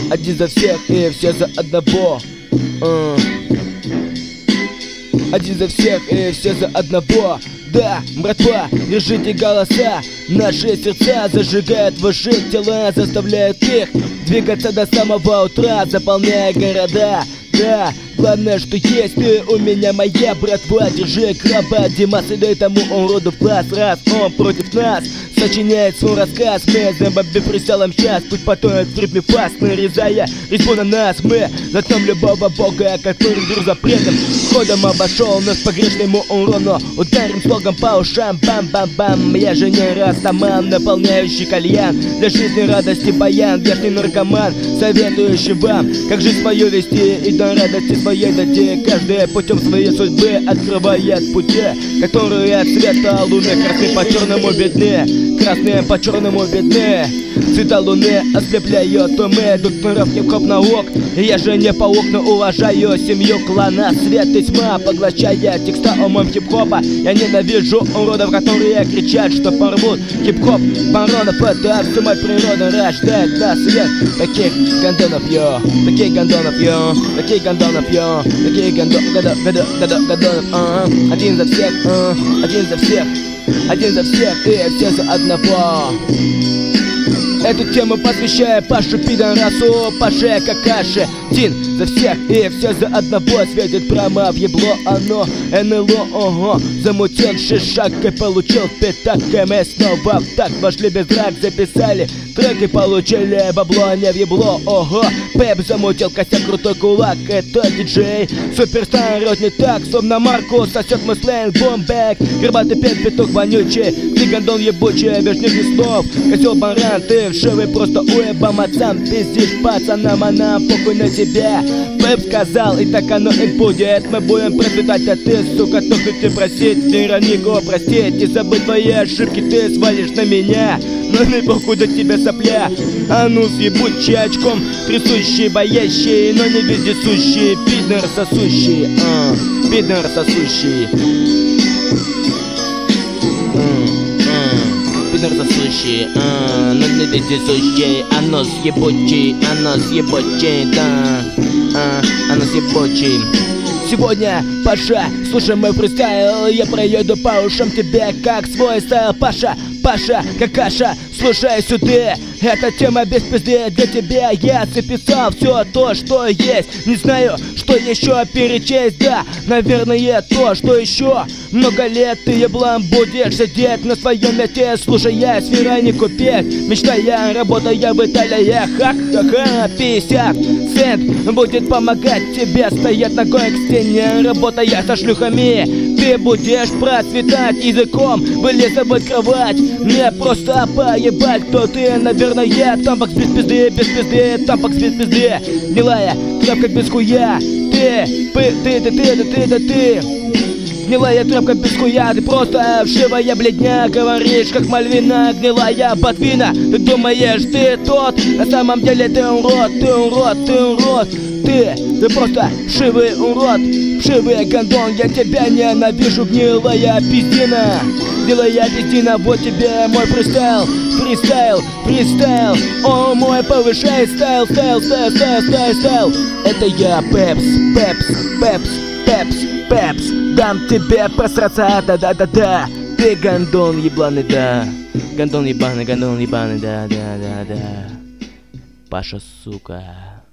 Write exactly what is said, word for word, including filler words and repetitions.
Один за всех и все за одного. uh. Один за всех и все за одного. Да, братва, держите голоса. Наши сердца зажигают ваши тела, заставляют их двигаться до самого утра, заполняя города. Да, главное, что есть ты у меня, моя братва. Держи краба, Димас, и дай тому уроду в глаз. Раз он против нас сочиняет свой рассказ, мы за бомби прицелом сейчас. Пусть потонет в ритме фаст, нарезая резьбу на нас. Мы заткнем любого бога, который вдруг запретом ходом обошел нас по грешному урону. Ударим слогом по ушам, бам-бам-бам. Я же не растаман, наполняющий кальян, для жизни радости баян, верхний наркоман, советующий вам, как жизнь свою вести и до радости своей дойти. Каждый путем своей судьбы открывает пути, которые от света луны красны по черному видны. Красные по черному видны. Цвета луны ослепляют умы. Тут миров хип-хоп наук. Я же не паук, но уважаю семью клана. Свет и тьма, поглощая текста умом хип-хопа. Я ненавижу уродов, которые кричат, что порвут хип-хоп баронов. Это всю мать природа рождает на свет таких гандонов, йо. Таких гандонов, йо. Таких гандонов, йо. Таких гандонов, гандонов. Один за всех, один за всех. Один за всех и все за одного. Эту тему посвящаю Пашу пидорасу, Паше какаше. Один за всех и все за одного. Светит прямо в ебло оно, эн эл о, ого. Замутил шишак и получил пятак. И мы снова в так вошли без драк. Записали треки, получили бабло, не в ебло, ого. Пеп замутил косяк, крутой кулак. Это диджей, суперстар, рот не так. Словно Марку сосет мой сленг, бомбэк. Горбатый пет, петух вонючий. Ты гандон ебучий, без нижних слов. Козел баран, ты вшивый, просто уебам отцам. Пиздишь пацанам, а нам похуй на тебя. Пеп сказал, и так оно и будет. Мы будем процветать, а ты, сука, только ты просить Веронику простить и забыть твои ошибки, ты свалишь на меня. Но не похуй до тебя сопля. А ну съебуть чачком, трясущие, боящие, но не вездесущие. Пидор сосущие, а, пидор сосущие. Пидор сосущие, а, но не вездесущие. А ну съебучий, а ну съебучий, да. А, а ну съебучий. Сегодня, Паша, слушай мой фристайл. Я проеду по ушам тебе, как свой стайл. Паша, Паша, какаша, слушай сюда. Эта тема без пизды для тебя. Я записал все то, что есть. Не знаю, что еще перечесть. Да, наверное, то, что еще много лет ты еблам будешь сидеть на своем месте, слушая с Веронику петь, мечтая, работая в Италии. Ха-ха-ха, пятьдесят цент будет помогать тебе стоять ногой к стене, работая со шлюхами. Ты будешь процветать языком, вылизывать кровать. Мне просто поебать, кто ты, наверное. Тампакс без пизды, без пизды, тампакс без пизды. Гнилая тряпка без хуя. Ты, ты, ты, ты, ты, ты, ты, ты. Гнилая тряпка без хуя. Ты просто вшивая бледня. Говоришь, как Мальвина, гнилая ботвина. Ты думаешь, ты тот, на самом деле ты урод, ты урод, ты урод. Ты, ты просто вшивый урод, вшивый гандон. Я тебя ненавижу, гнилая пиздина. Гнилая пиздина, вот тебе мой фристайл. Фристайл, фристайл, о мой, повышай стайл, стайл, стайл, стайл, стайл, стайл. Это я, Пепс, Пепс, Пепс, Пепс, Пепс. Дам тебе просраться, да-да-да-да. Ты гандон ебаный, да. Гандон ебаный, гандон ебаный, да-да-да-да. Паша, сука.